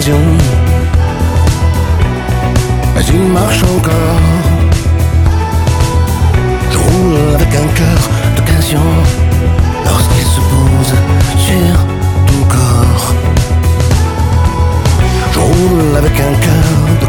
d'occasion. Mais il marche encore. Je roule avec un cœur d'occasion.